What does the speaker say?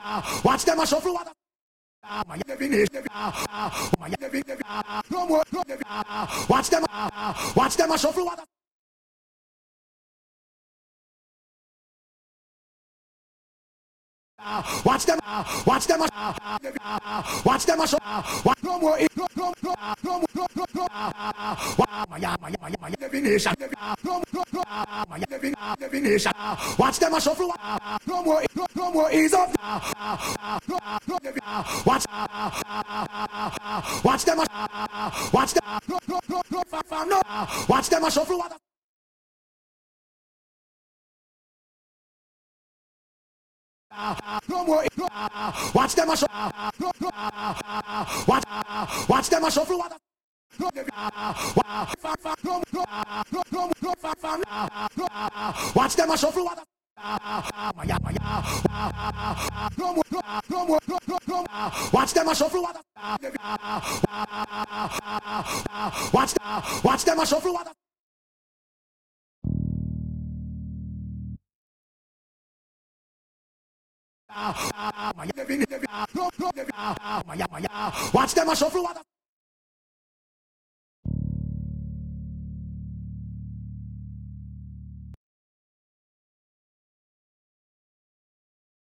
Watch them a shuffle water. Watch them a shuffle water. Watch them, watch them, watch them, no more, watch them, shuffle, no more, ease up, watch them, watch them, shuffle. No more. Watch them a shuffle. Watch them a shuffle. Watch them a shuffle. Watch them a shuffle. Watch them a shuffle. Watch them a shuffle water.